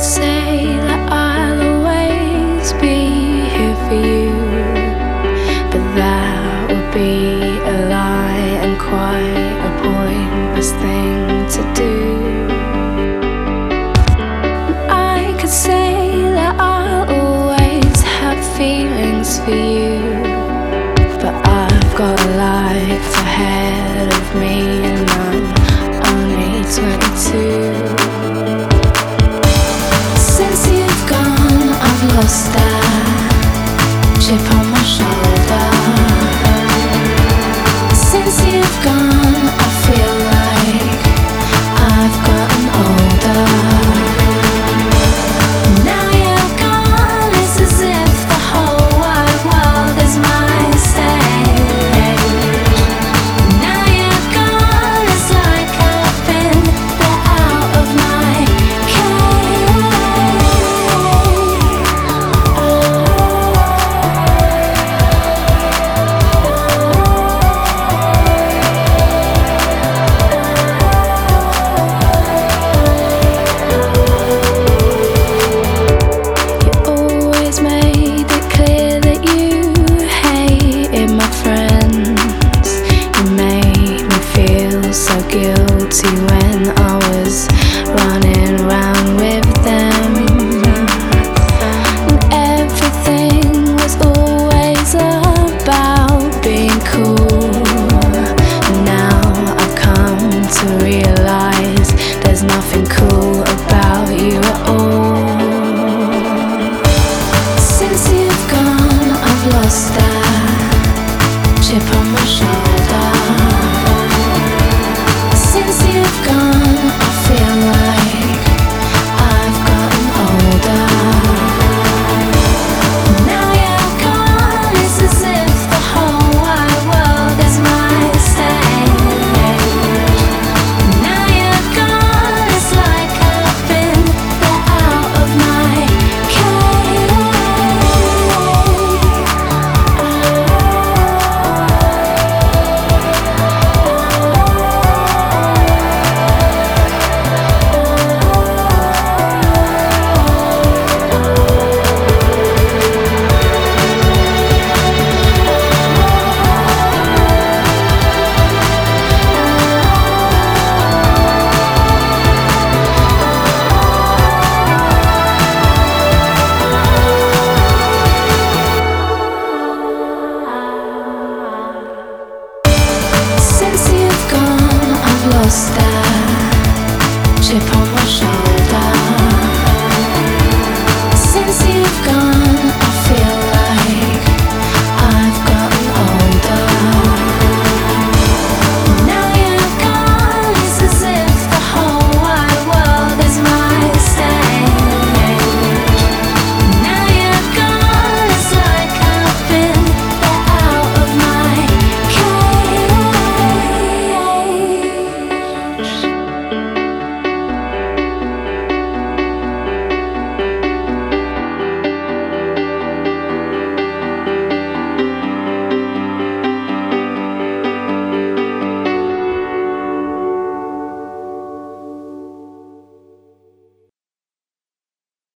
say that I'll always be here for you, but that would be a lie and quite a pointless thing to do. I could say that I'll always have feelings for you, but I've got a life ahead of me and I'm only 22. Since you've gone, I've lost that chip on my shoulder. Since you've gone, I feel like I've gotten older. Now you're gone, it's as if the whole wide world is my stage. Now you're gone, it's like I've been let out of my cage. You always made it clear that you hated my friends. You made me feel so guilty when I was running round with them. And everything was always about being cool. And now I've come to realize there's nothing cool